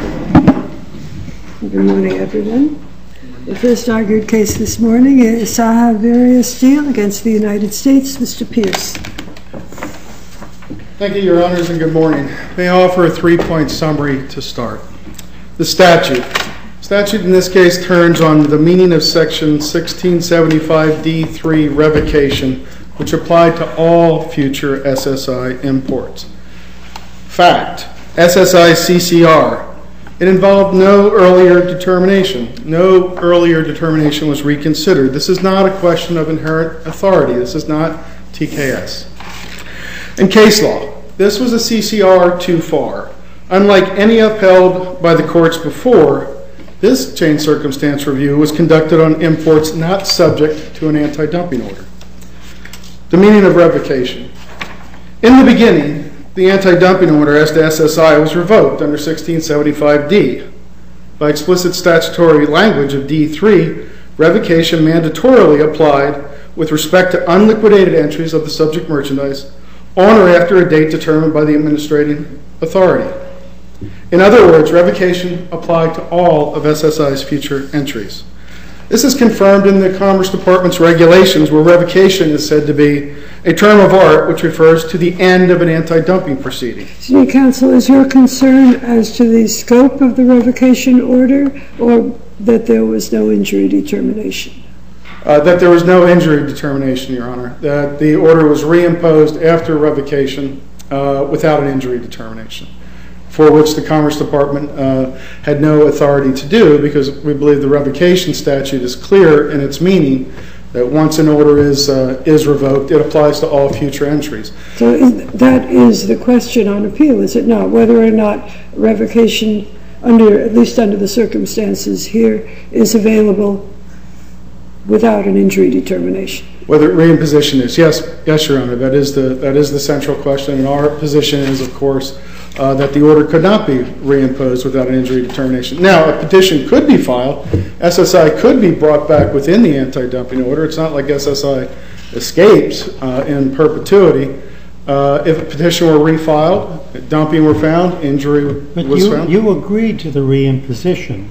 Good morning, everyone. The first argued case this morning is Saha Virya Steel against the United States. Mr. Pierce. Thank you, Your Honors, and good morning. May I offer a three-point summary to start? The statute. The statute in this case turns on the meaning of Section 1675D3 revocation, which applied to all future SSI imports. Fact, SSI CCR. It involved no earlier determination. No earlier determination was reconsidered. This is not a question of inherent authority. This is not TKS. In case law, this was a CCR too far. Unlike any upheld by the courts before, this changed circumstance review was conducted on imports not subject to an anti-dumping order. The meaning of revocation. In the beginning, the anti-dumping order as to SSI was revoked under 1675D. By explicit statutory language of D3, revocation mandatorily applied with respect to unliquidated entries of the subject merchandise on or after a date determined by the administrating authority. In other words, revocation applied to all of SSI's future entries. This is confirmed in the Commerce Department's regulations, where revocation is said to be a term of art which refers to the end of an anti-dumping proceeding. City Counsel, is your concern as to the scope of the revocation order, or that there was no injury determination? That there was no injury determination, Your Honor. That the order was reimposed after revocation without an injury determination, for which the Commerce Department had no authority to do, because we believe the revocation statute is clear in its meaning that once an order is revoked, it applies to all future entries. So that is the question on appeal, is it not? Whether or not revocation, at least under the circumstances here, is available without an injury determination. Whether reimposition is, yes, Your Honor, that is the central question. And our position is, of course, that the order could not be reimposed without an injury determination. Now, a petition could be filed. SSI could be brought back within the anti-dumping order. It's not like SSI escapes in perpetuity. If a petition were refiled, dumping were found, injury was found. But you agreed to the reimposition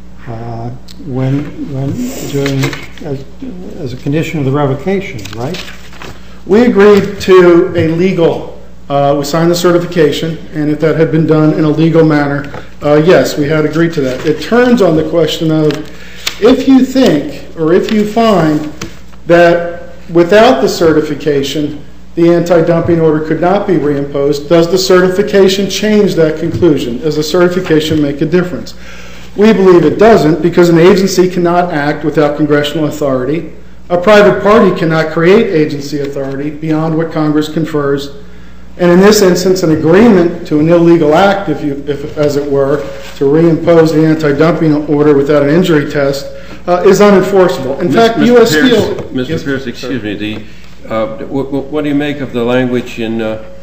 as a condition of the revocation, right? We agreed to a legal. We signed the certification, and if that had been done in a legal manner, yes, we had agreed to that. It turns on the question of, if you think or if you find that without the certification, the anti-dumping order could not be reimposed, does the certification change that conclusion? Does the certification make a difference? We believe it doesn't, because an agency cannot act without congressional authority. A private party cannot create agency authority beyond what Congress confers. And in this instance, an agreement to an illegal act, if as it were, to reimpose the anti-dumping order without an injury test is unenforceable. In fact, U.S. Steel... Mr. Pierce, excuse me. What do you make of the language in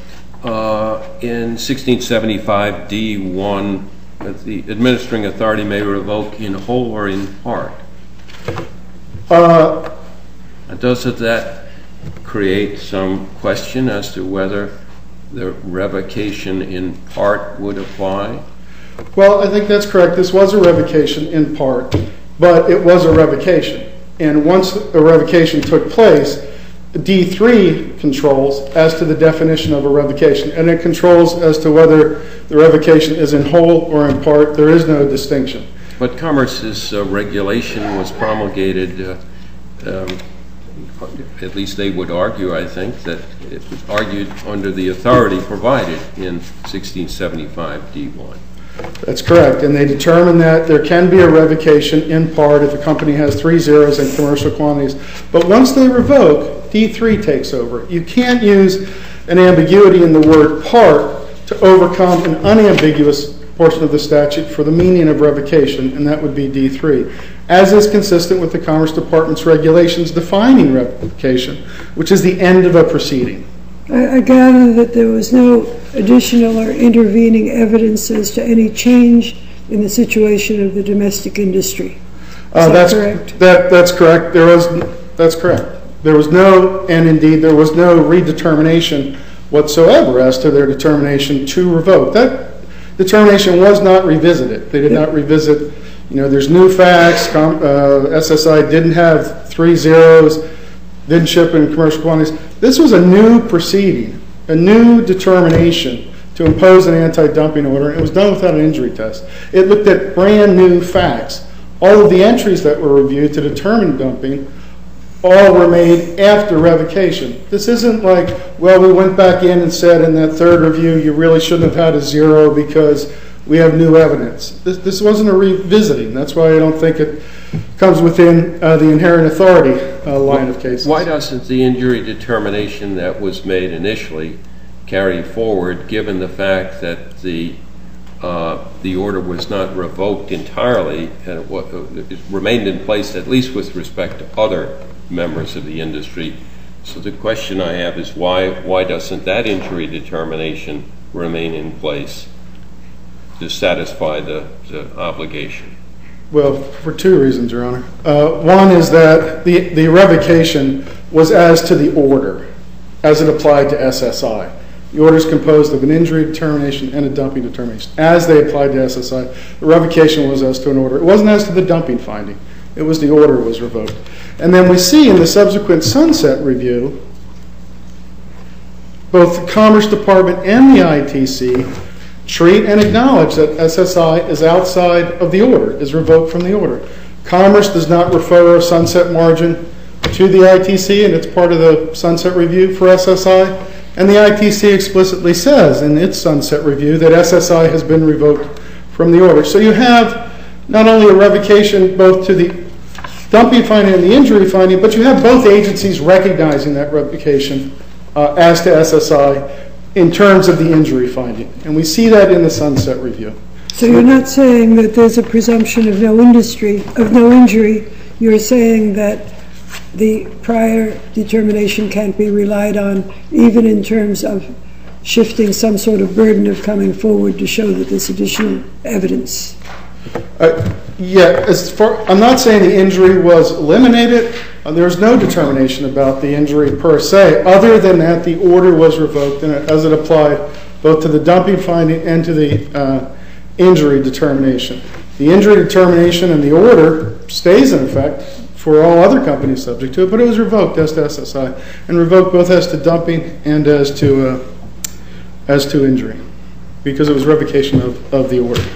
1675D1 that the administering authority may revoke in whole or in part? Doesn't that create some question as to whether the revocation in part would apply? Well, I think that's correct. This was a revocation in part, but it was a revocation. And once a revocation took place, D3 controls as to the definition of a revocation, and it controls as to whether the revocation is in whole or in part. There is no distinction. But Commerce's regulation was promulgated, at least they would argue, I think, that it was argued under the authority provided in 1675D1. That's correct. And they determined that there can be a revocation in part if a company has 3 zeros in commercial quantities. But once they revoke, D3 takes over. You can't use an ambiguity in the word part to overcome an unambiguous portion of the statute for the meaning of revocation, and that would be D3, as is consistent with the Commerce Department's regulations defining revocation, which is the end of a proceeding. I gather that there was no additional or intervening evidence as to any change in the situation of the domestic industry. Is that correct? That's correct. That's correct. There was no, and indeed there was no redetermination whatsoever as to their determination to revoke. determination was not revisited. They did not revisit, there's new facts. SSI didn't have 3 zeros, didn't ship in commercial quantities. This was a new proceeding, a new determination to impose an anti-dumping order, and it was done without an injury test. It looked at brand new facts. All of the entries that were reviewed to determine dumping all were made after revocation. This isn't like, well, we went back in and said in that third review you really shouldn't have had a 0 because we have new evidence. This wasn't a revisiting. That's why I don't think it comes within the inherent authority line of cases. Why doesn't the injury determination that was made initially carry forward, given the fact that the order was not revoked entirely and it remained in place, at least with respect to other members of the industry? So the question I have is why doesn't that injury determination remain in place to satisfy the obligation? Well, for 2 reasons, Your Honor. One is that the revocation was as to the order, as it applied to SSI. The order is composed of an injury determination and a dumping determination. As they applied to SSI, the revocation was as to an order. It wasn't as to the dumping finding. It was the order was revoked. And then we see in the subsequent sunset review, both the Commerce Department and the ITC treat and acknowledge that SSI is outside of the order, is revoked from the order. Commerce does not refer a sunset margin to the ITC, and it's part of the sunset review for SSI. And the ITC explicitly says in its sunset review that SSI has been revoked from the order. So you have not only a revocation both to the dumping finding and the injury finding, but you have both agencies recognizing that revocation as to SSI in terms of the injury finding. And we see that in the sunset review. So you're not saying that there's a presumption of no injury. You're saying that the prior determination can't be relied on, even in terms of shifting some sort of burden of coming forward to show that there's additional evidence. Yeah, I'm not saying the injury was eliminated. There's no determination about the injury per se, other than that the order was revoked as it applied both to the dumping finding and to the injury determination. The injury determination and the order stays in effect for all other companies subject to it, but it was revoked as to SSI, and revoked both as to dumping and as to injury, because it was revocation of the order.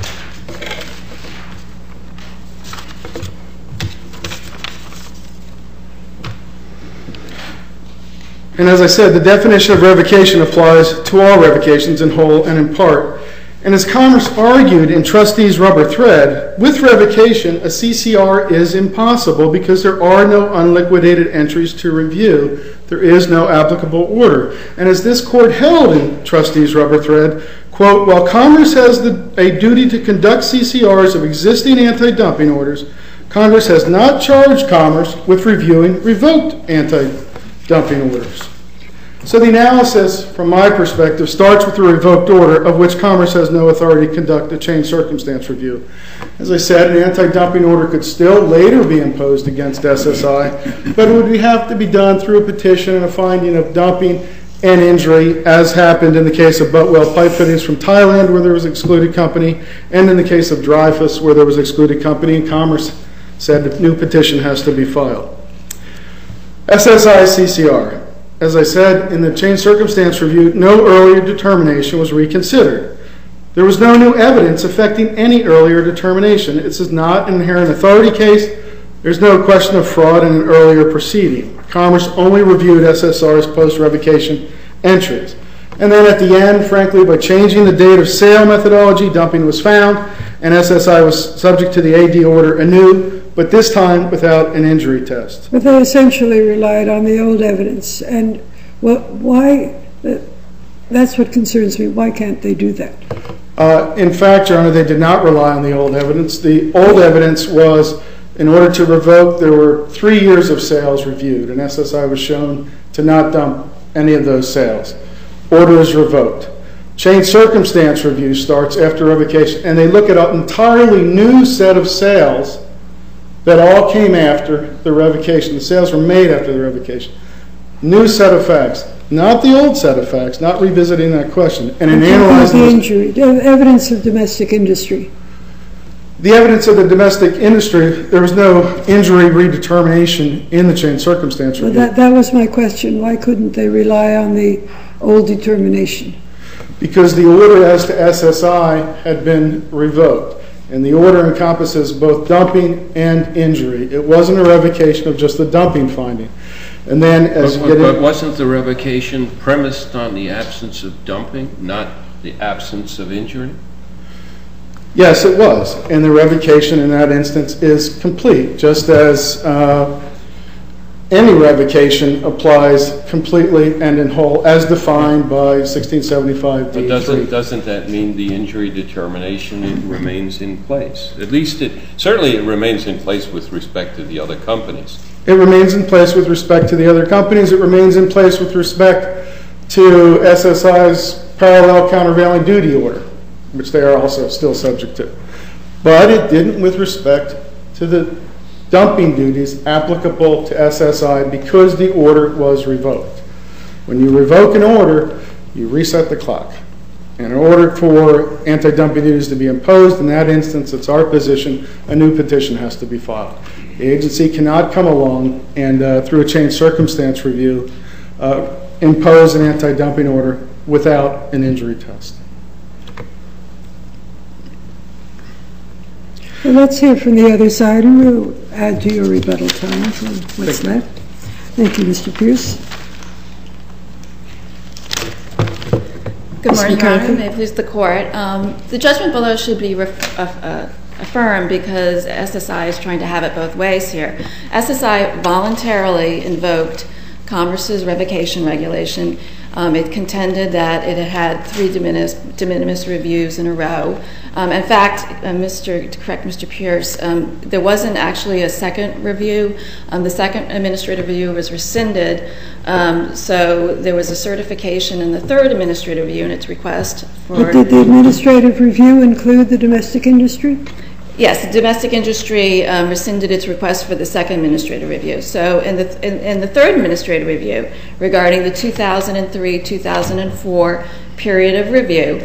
And as I said, the definition of revocation applies to all revocations in whole and in part. And as Commerce argued in Trustees Rubber Thread, with revocation, a CCR is impossible because there are no unliquidated entries to review. There is no applicable order. And as this court held in Trustees Rubber Thread, quote, while Commerce has a duty to conduct CCRs of existing anti-dumping orders, Congress has not charged Commerce with reviewing revoked anti-dumping orders. So the analysis, from my perspective, starts with the revoked order, of which Commerce has no authority to conduct a changed circumstance review. As I said, an anti-dumping order could still later be imposed against SSI, but it would have to be done through a petition and a finding of dumping and injury, as happened in the case of Buttwell Pipe Fittings from Thailand, where there was an excluded company, and in the case of Dreyfus, where there was an excluded company, and Commerce said a new petition has to be filed. SSI CCR. As I said, in the changed circumstance review, no earlier determination was reconsidered. There was no new evidence affecting any earlier determination. This is not an inherent authority case. There's no question of fraud in an earlier proceeding. Commerce only reviewed SSR's post-revocation entries. And then at the end, frankly, by changing the date of sale methodology, dumping was found, and SSI was subject to the AD order anew, but this time without an injury test. But they essentially relied on the old evidence. And why? That's what concerns me. Why can't they do that? In fact, Your Honor, they did not rely on the old evidence. The old evidence was, in order to revoke, there were 3 years of sales reviewed, and SSI was shown to not dump any of those sales. Order is revoked. Changed circumstance review starts after revocation, and they look at an entirely new set of sales that all came after the revocation. The sales were made after the revocation. New set of facts. not the old set of facts, not revisiting that question. And in analyzing the analyzing injury, evidence of domestic industry. the evidence of the domestic industry, there was no injury redetermination in the changed circumstance Well, review. that was my question. Why couldn't they rely on the old determination? Because the order as to SSI had been revoked. And the order encompasses both dumping and injury. It wasn't a revocation of just the dumping finding. And then as you get in... But wasn't the revocation premised on the absence of dumping, not the absence of injury? Yes, it was. And the revocation in that instance is complete, just as any revocation applies completely and in whole as defined by 1675 D3. But doesn't that mean the injury determination remains in place? At least certainly it remains in place with respect to the other companies. It remains in place with respect to the other companies. It remains in place with respect to SSI's parallel countervailing duty order, which they are also still subject to. But it didn't with respect to the dumping duties applicable to SSI because the order was revoked. When you revoke an order, you reset the clock. And in order for anti-dumping duties to be imposed, in that instance, it's our position, a new petition has to be filed. The agency cannot come along and, through a changed circumstance review, impose an anti-dumping order without an injury test. Well, let's hear from the other side, and we'll add to your rebuttal time for what's left. Thank you, Mr. Pierce. Good morning, Your Honor. May it please the Court. The judgment below should be affirmed because SSI is trying to have it both ways here. SSI voluntarily invoked Commerce's revocation regulation. It contended that it had had 3 de minimis reviews in a row. In fact, to correct Mr. Pierce, there wasn't actually a second review. The second administrative review was rescinded, so there was a certification in the third administrative review in its request for... But did the administrative review include the domestic industry? Yes, the domestic industry rescinded its request for the second administrative review. So in the third administrative review, regarding the 2003-2004 period of review,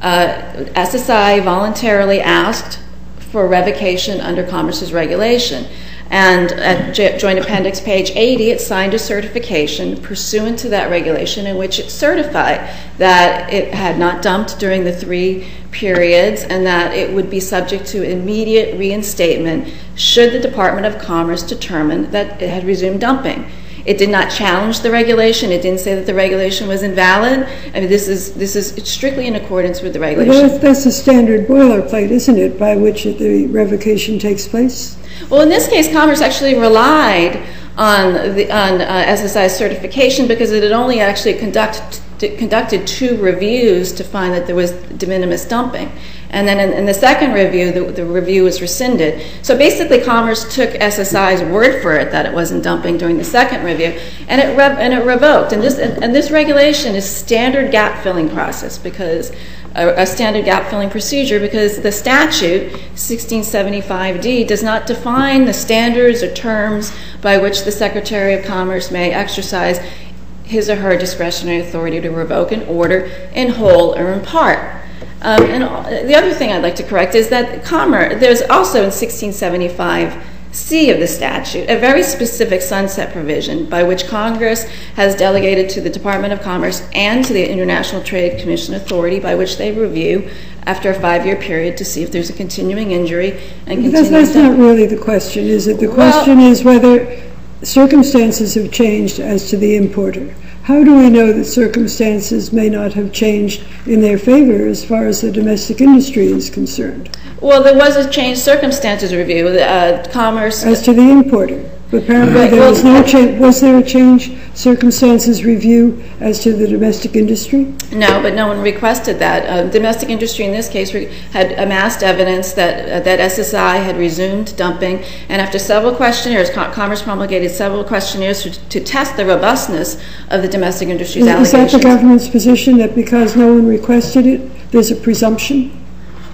SSI voluntarily asked for revocation under Commerce's regulation. And at Joint Appendix page 80, it signed a certification pursuant to that regulation in which it certified that it had not dumped during the 3 periods and that it would be subject to immediate reinstatement should the Department of Commerce determine that it had resumed dumping. It did not challenge the regulation. It didn't say that the regulation was invalid. I mean, this is strictly in accordance with the regulation. Well, that's a standard boilerplate, isn't it, by which the revocation takes place? Well, in this case, Commerce actually relied on SSI's certification because it had only actually conducted 2 reviews to find that there was de minimis dumping. And then in the second review, the review was rescinded. So basically, Commerce took SSI's word for it that it wasn't dumping during the second review, and it revoked. And this regulation is standard gap filling process because a standard gap filling procedure because the statute 1675D does not define the standards or terms by which the Secretary of Commerce may exercise his or her discretionary authority to revoke an order in whole or in part. And the other thing I'd like to correct is that there's also in 1675C of the statute a very specific sunset provision by which Congress has delegated to the Department of Commerce and to the International Trade Commission authority by which they review after a 5-year period to see if there's a continuing injury and continuing That's not really the question, is it? The question is whether circumstances have changed as to the importer. How do we know that circumstances may not have changed in their favor as far as the domestic industry is concerned? Well, there was a changed circumstances review. Commerce... As to the importer. But apparently there was no change. Was there a change circumstances review as to the domestic industry? No, but no one requested that. Domestic industry in this case had amassed evidence that SSI had resumed dumping, and after several questionnaires, Commerce promulgated several questionnaires to test the robustness of the domestic industry's allegations. Is that the government's position, that because no one requested it, there's a presumption?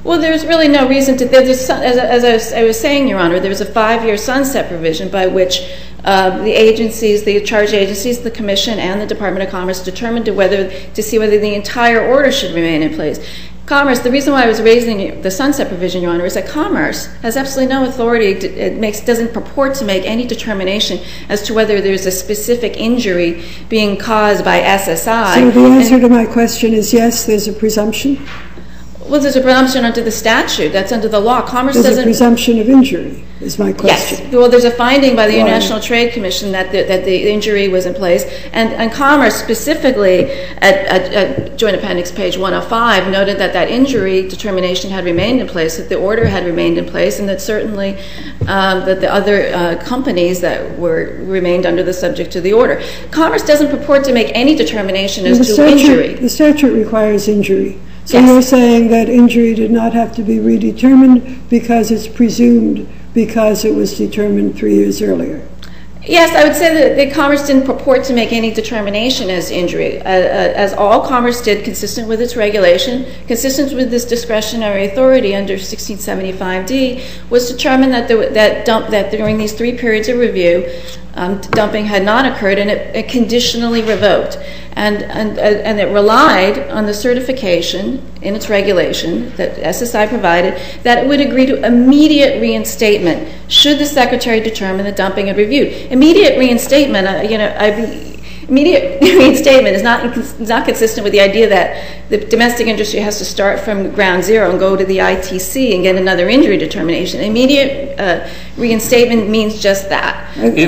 Well, there's really no reason to. As I was saying, Your Honor, there's a 5-year sunset provision by which the agencies, the charge agencies, the Commission, and the Department of Commerce determined to see whether the entire order should remain in place. Commerce, the reason why I was raising the sunset provision, Your Honor, is that Commerce has absolutely no authority. It doesn't purport to make any determination as to whether there's a specific injury being caused by SSI. So the answer to my question is yes, there's a presumption? Well, there's a presumption under the statute. That's under the law. Commerce there's doesn't... a presumption of injury, is my question. Yes. Well, there's a finding by the International Trade Commission that the injury was in place. And Commerce specifically, at Joint Appendix page 105, noted that that injury determination had remained in place, that the order had remained in place, and that certainly that the other companies that remained under the subject to the order. Commerce doesn't purport to make any determination as to injury. The statute requires injury. So yes. You're saying that injury did not have to be redetermined because it's presumed because it was determined 3 years earlier? Yes, I would say that Commerce didn't purport to make any determination as injury. As all Commerce did, consistent with its regulation, consistent with this discretionary authority under 1675D, was determine that during these 3 periods of review, dumping had not occurred, and it conditionally revoked. And it relied on the certification in its regulation that SSI provided that it would agree to immediate reinstatement should the Secretary determine the dumping had reviewed. Immediate reinstatement, immediate reinstatement is not consistent with the idea that the domestic industry has to start from ground zero and go to the ITC and get another injury determination. Immediate reinstatement means just that.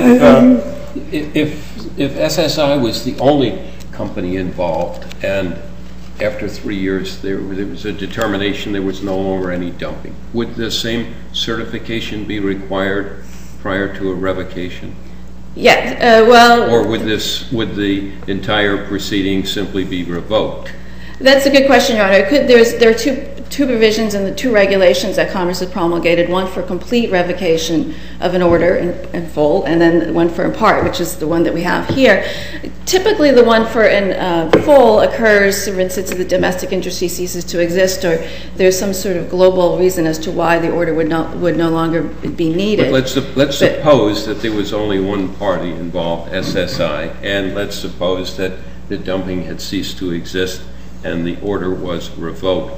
If SSI was the only company involved and after 3 years there was a determination there was no longer any dumping, would the same certification be required prior to a revocation? Yes. Or would the entire proceeding simply be revoked? That's a good question, Your Honor. There are two provisions in the 2 regulations that Commerce has promulgated, one for complete revocation of an order in full, and then one for in part, which is the one that we have here. Typically, the one for in full occurs, for instance, if the domestic industry ceases to exist, or there's some sort of global reason as to why the order would no longer be needed. But let's suppose that there was only one party involved, SSI, and let's suppose that the dumping had ceased to exist and the order was revoked.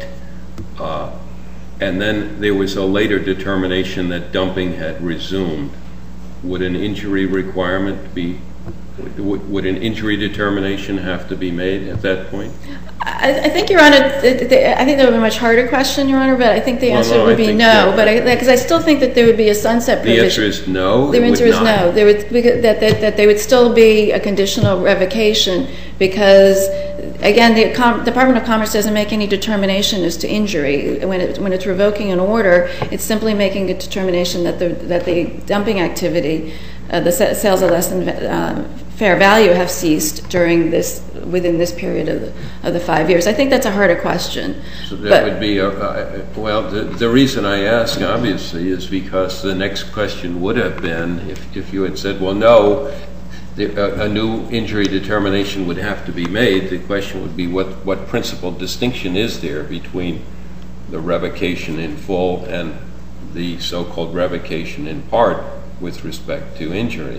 And then there was a later determination that dumping had resumed. Would an injury requirement be, would an injury determination have to be made at that point? I think, Your Honor, I think that would be a much harder question, Your Honor, but I think the answer would be no. Because I still think that there would be a sunset provision. The answer is no? The answer is no. That there would still be a conditional revocation because, again, the Department of Commerce doesn't make any determination as to injury. When it's revoking an order, it's simply making a determination that the dumping activity, the sales of less than fair value have ceased within this period of the 5 years. I think that's a harder question. So that would be well, the reason I ask, obviously, is because the next question would have been if you had said, well, no, a new injury determination would have to be made. The question would be what principal distinction is there between the revocation in full and the so-called revocation in part with respect to injury?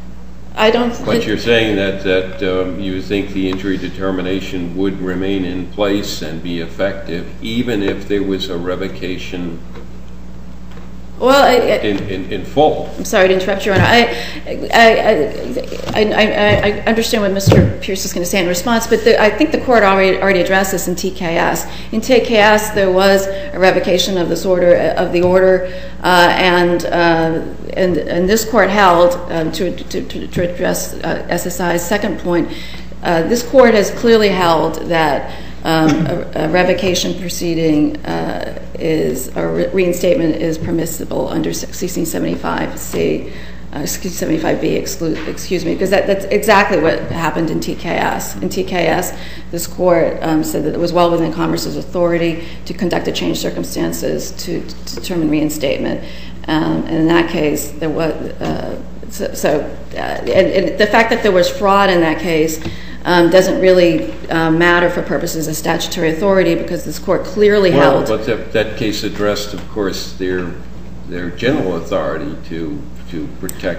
But you're saying that you think the injury determination would remain in place and be effective even if there was a revocation in full. I'm sorry to interrupt you, Your Honor. I understand what Mr. Pierce is going to say in response, but I think the Court already addressed this in TKS. In TKS, there was a revocation of this order, and this Court held, to address SSI's second point, this Court has clearly held that a revocation proceeding reinstatement is permissible under 1675C, 1675B, excuse me, because that's exactly what happened in TKS. In TKS, this Court said that it was well within Commerce's authority to conduct a changed circumstances to determine reinstatement. And in that case, there was and the fact that there was fraud in that case doesn't really matter for purposes of statutory authority because this court clearly held. Well, but that case addressed, of course, their general authority to protect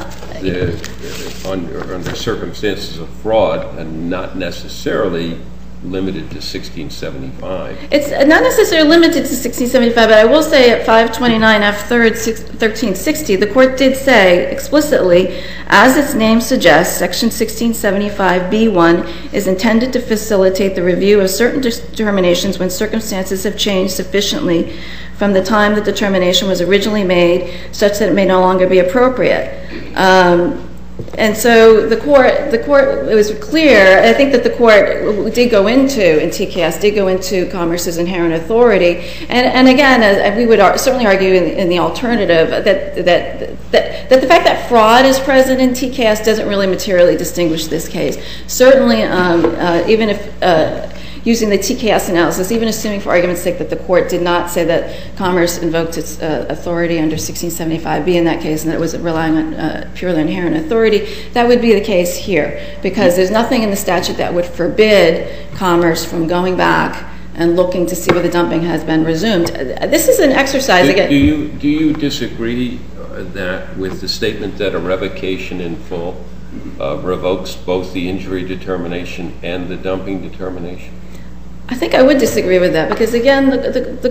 under circumstances of fraud and not necessarily limited to 1675. It's not necessarily limited to 1675, but I will say at 529 F. 3rd 1360, the court did say explicitly, as its name suggests, Section 1675b1 is intended to facilitate the review of certain determinations when circumstances have changed sufficiently from the time the determination was originally made such that it may no longer be appropriate. And so the court, it was clear, I think that the court did go into, in TKS, did go into Commerce's inherent authority. And again, we would certainly argue in the alternative that the fact that fraud is present in TKS doesn't really materially distinguish this case. Certainly, even if using the TKS analysis, even assuming for argument's sake that the court did not say that Commerce invoked its authority under 1675b in that case and that it was relying on purely inherent authority, that would be the case here because there's nothing in the statute that would forbid Commerce from going back and looking to see whether dumping has been resumed. This is an exercise again. Do you disagree that with the statement that a revocation in full revokes both the injury determination and the dumping determination? I think I would disagree with that because, again, the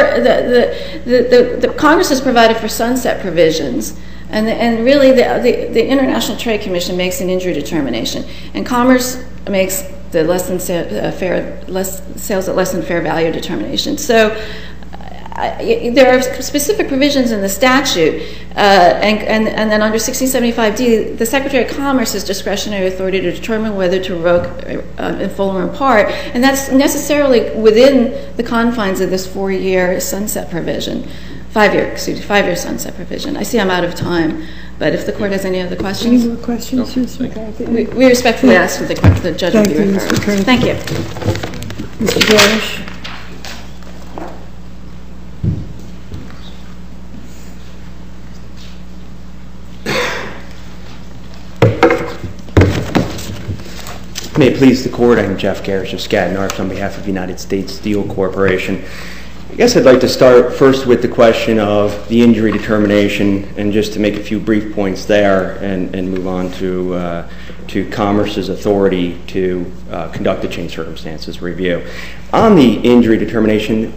Congress has provided for sunset provisions, and really the International Trade Commission makes an injury determination, and Commerce makes the sales at less than fair value determination. So there are specific provisions in the statute, and then under 1675d, the Secretary of Commerce has discretionary authority to determine whether to revoke in full or in part, and that's necessarily within the confines of this 4-year sunset provision, 5-year sunset provision. I see I'm out of time, but if the Court has any other questions. Any more questions, Ms. McCarthy? We respectfully ask that the judge will be referred. Thank you. Mr. Garish. May it please the Court, I'm Jeff Garish of Skadden Arps on behalf of United States Steel Corporation. I guess I'd like to start first with the question of the injury determination and just to make a few brief points there and move on to Commerce's authority to conduct a change circumstances review. On the injury determination,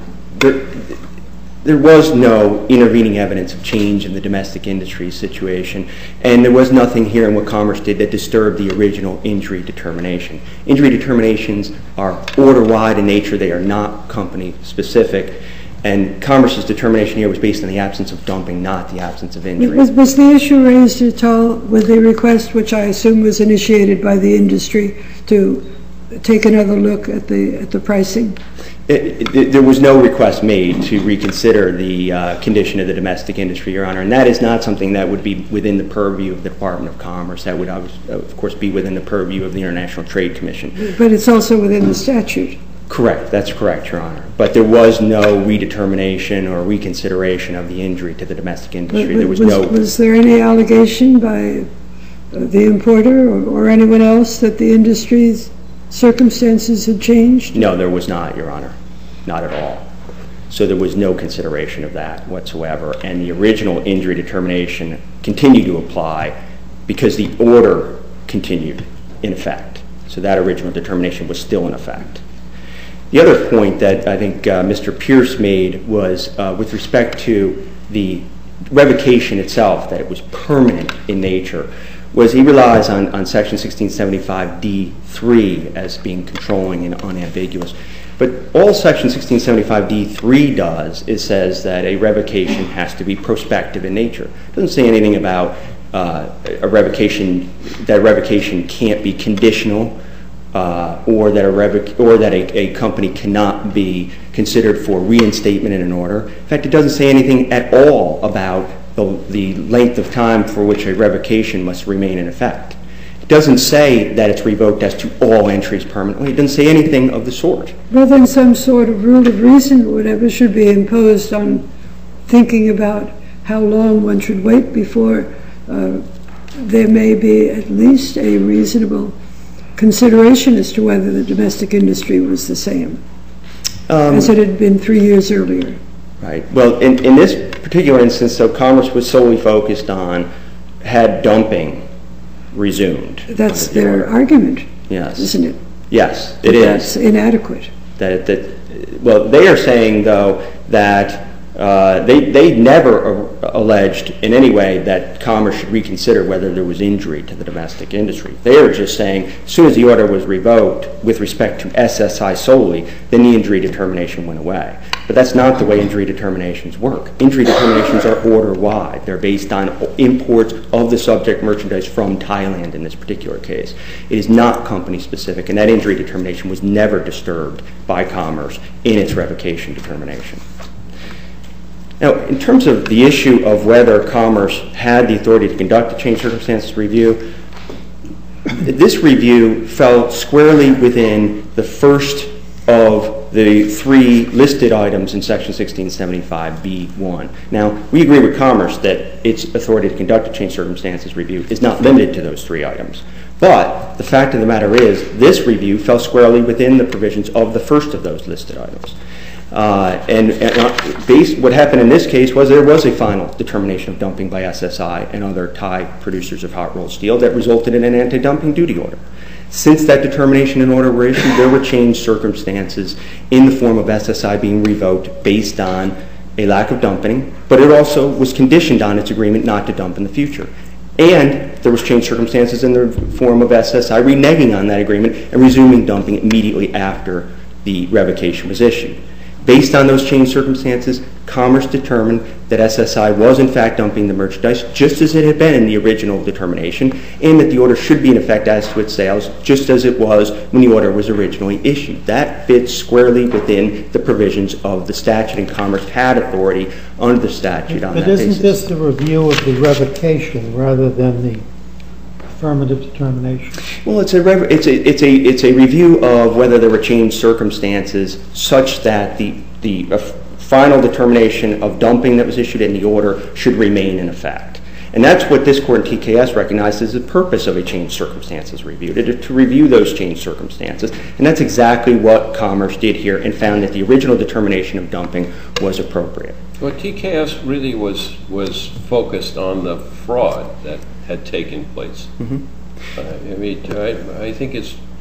there was no intervening evidence of change in the domestic industry situation, and there was nothing here in what Commerce did that disturbed the original injury determination. Injury determinations are order-wide in nature. They are not company-specific, and Commerce's determination here was based on the absence of dumping, not the absence of injury. Was the issue raised at all with the request, which I assume was initiated by the industry, to take another look at the pricing? There was no request made to reconsider the condition of the domestic industry, Your Honor, and that is not something that would be within the purview of the Department of Commerce. That would, of course, be within the purview of the International Trade Commission. But it's also within the statute. Correct. That's correct, Your Honor. But there was no redetermination or reconsideration of the injury to the domestic industry. Was there any allegation by the importer or anyone else that the industry's circumstances had changed? No, there was not, Your Honor. Not at all. So there was no consideration of that whatsoever, and the original injury determination continued to apply because the order continued in effect. So that original determination was still in effect. The other point that I think Mr. Pierce made was with respect to the revocation itself, that it was permanent in nature, was he relies on Section 1675d3 as being controlling and unambiguous. But all Section 1675d3 does is says that a revocation has to be prospective in nature. It doesn't say anything about a revocation can't be conditional or that a company cannot be considered for reinstatement in an order. In fact, it doesn't say anything at all about the length of time for which a revocation must remain in effect. It doesn't say that it's revoked as to all entries permanently. It doesn't say anything of the sort. Well, then some sort of rule of reason or whatever should be imposed on thinking about how long one should wait before there may be at least a reasonable consideration as to whether the domestic industry was the same as it had been 3 years earlier. Right. Well, in this particular instance, so Commerce was solely focused on had dumping resumed. That's their argument, yes, isn't it? Yes, it is. That's inadequate. Well, they are saying, though, that they never alleged in any way that Commerce should reconsider whether there was injury to the domestic industry. They are just saying as soon as the order was revoked with respect to SSI solely, then the injury determination went away. But that's not the way injury determinations work. Injury determinations are order-wide. They're based on imports of the subject merchandise from Thailand in this particular case. It is not company-specific, and that injury determination was never disturbed by Commerce in its revocation determination. Now, in terms of the issue of whether Commerce had the authority to conduct a changed circumstances review, this review fell squarely within the first of the 3 listed items in Section 1675B1. Now, we agree with Commerce that its authority to conduct a changed circumstances review is not limited to those 3 items. But the fact of the matter is, this review fell squarely within the provisions of the first of those listed items. What happened in this case was there was a final determination of dumping by SSI and other Thai producers of hot rolled steel that resulted in an anti-dumping duty order. Since that determination and order were issued, there were changed circumstances in the form of SSI being revoked based on a lack of dumping, but it also was conditioned on its agreement not to dump in the future. And there was changed circumstances in the form of SSI reneging on that agreement and resuming dumping immediately after the revocation was issued. Based on those changed circumstances, Commerce determined that SSI was in fact dumping the merchandise just as it had been in the original determination, and that the order should be in effect as to its sales just as it was when the order was originally issued. That fits squarely within the provisions of the statute, and Commerce had authority under the statute on that basis. But isn't this the review of the revocation rather than the affirmative determination? Well, it's a review of whether there were changed circumstances such that the final determination of dumping that was issued in the order should remain in effect. And that's what this court in TKS recognized as the purpose of a changed circumstances review, to review those changed circumstances. And that's exactly what Commerce did here and found that the original determination of dumping was appropriate. Well, TKS really was focused on the fraud that had taken place. Mm-hmm. I mean, I think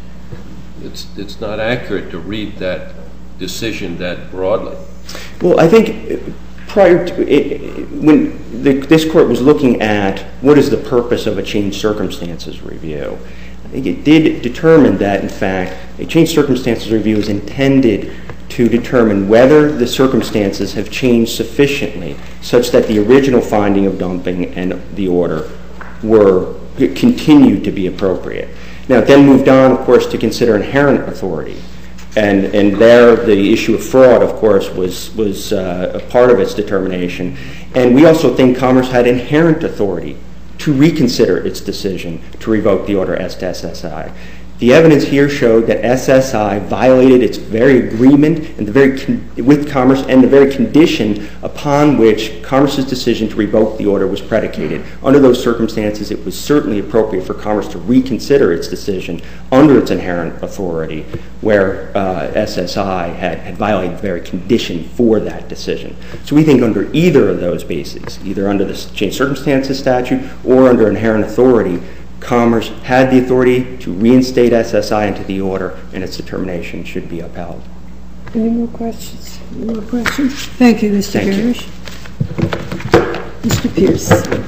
it's not accurate to read that decision that broadly. Well, I think prior to it, when this court was looking at what is the purpose of a changed circumstances review, I think it did determine that, in fact, a changed circumstances review is intended to determine whether the circumstances have changed sufficiently such that the original finding of dumping and the order continued to be appropriate. Now, it then moved on, of course, to consider inherent authority. And there, the issue of fraud, of course, was a part of its determination. And we also think Commerce had inherent authority to reconsider its decision to revoke the order as to SSI. The evidence here showed that SSI violated its very agreement and with Commerce and the very condition upon which Commerce's decision to revoke the order was predicated. Under those circumstances, it was certainly appropriate for Commerce to reconsider its decision under its inherent authority, where SSI had violated the very condition for that decision. So we think under either of those bases, either under the changed circumstances statute or under inherent authority, Commerce had the authority to reinstate SSI into the order, and its determination should be upheld. Any more questions? Any more questions? Thank you, Mr. Garish. Mr. Pierce.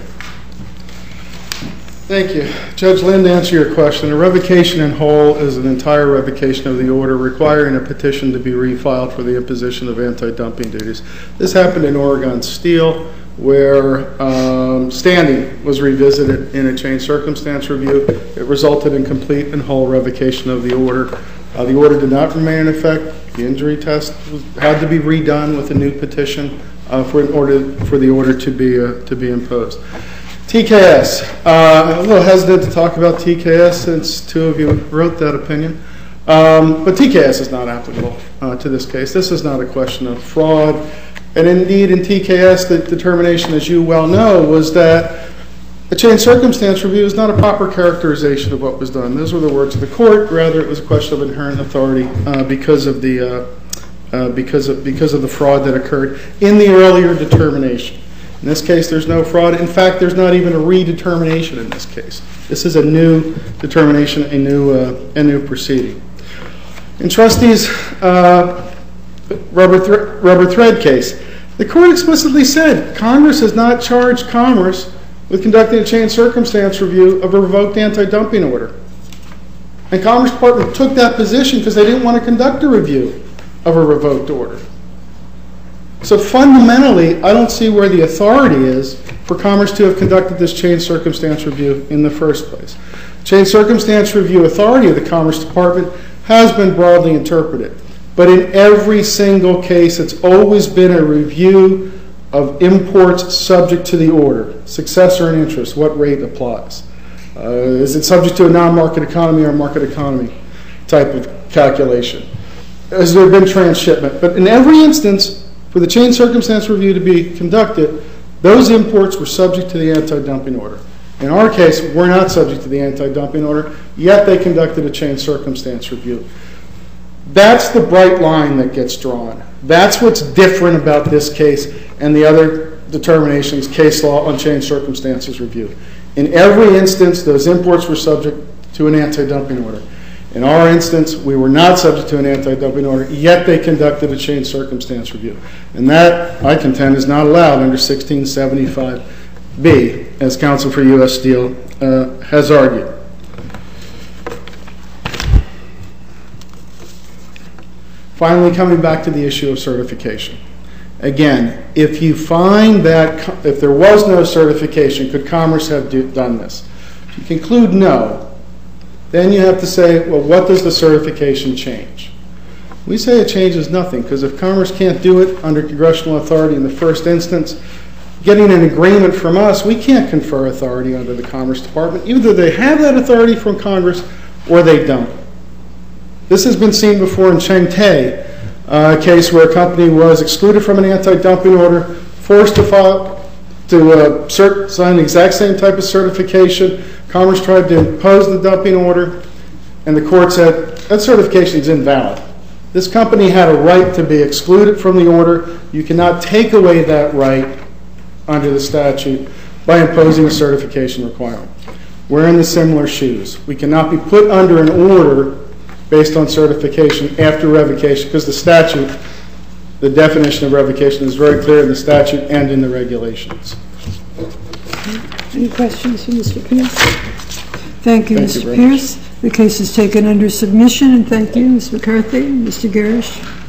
Thank you. Judge Lynn, to answer your question, a revocation in whole is an entire revocation of the order requiring a petition to be refiled for the imposition of anti-dumping duties. This happened in Oregon Steel, where standing was revisited in a changed circumstance review. It resulted in complete and whole revocation of the order. The order did not remain in effect. The injury test had to be redone with a new petition for the order to be imposed. TKS. I'm a little hesitant to talk about TKS since 2 of you wrote that opinion. But TKS is not applicable to this case. This is not a question of fraud. And indeed, in TKS, the determination, as you well know, was that A changed circumstance review is not a proper characterization of what was done. Those were the words of the court. Rather, it was a question of inherent authority because of the fraud that occurred in the earlier determination. In this case, there's no fraud. In fact, there's not even a redetermination in this case. This is a new determination, a new proceeding. In Trustee's rubber thread case, the court explicitly said Congress has not charged Commerce with conducting a changed circumstance review of a revoked anti-dumping order. And Commerce Department took that position because they didn't want to conduct a review of a revoked order. So fundamentally, I don't see where the authority is for Commerce to have conducted this changed circumstance review in the first place. Changed circumstance review authority of the Commerce Department has been broadly interpreted. But in every single case, it's always been a review of imports subject to the order, successor and interest, what rate applies. Is it subject to a non-market economy or market economy type of calculation? Has there been transshipment? But in every instance, for the changed circumstance review to be conducted, those imports were subject to the anti-dumping order. In our case, we're not subject to the anti-dumping order, yet they conducted a changed circumstance review. That's the bright line that gets drawn. That's what's different about this case and the other determinations, case law on changed circumstances review. In every instance, those imports were subject to an anti-dumping order. In our instance, we were not subject to an anti-dumping order, yet they conducted a changed circumstance review. And that, I contend, is not allowed under 1675B, as Counsel for U.S. Steel has argued. Finally, coming back to the issue of certification. Again, if you find that if there was no certification, could Commerce have done this? If you conclude no, then you have to say, well, what does the certification change? We say it changes nothing, because if Commerce can't do it under congressional authority in the first instance, getting an agreement from us, we can't confer authority under the Commerce Department. Either they have that authority from Congress or they don't. This has been seen before in Cheng Tay, a case where a company was excluded from an anti-dumping order, forced to sign the exact same type of certification. Commerce tried to impose the dumping order, and the court said, that certification is invalid. This company had a right to be excluded from the order. You cannot take away that right under the statute by imposing a certification requirement. We're in the similar shoes. We cannot be put under an order based on certification after revocation, because the statute, the definition of revocation is very clear in the statute and in the regulations. Any questions for Mr. Pierce? Thank you, Mr. Pierce. The case is taken under submission, and thank you, Ms. McCarthy and Mr. Garish.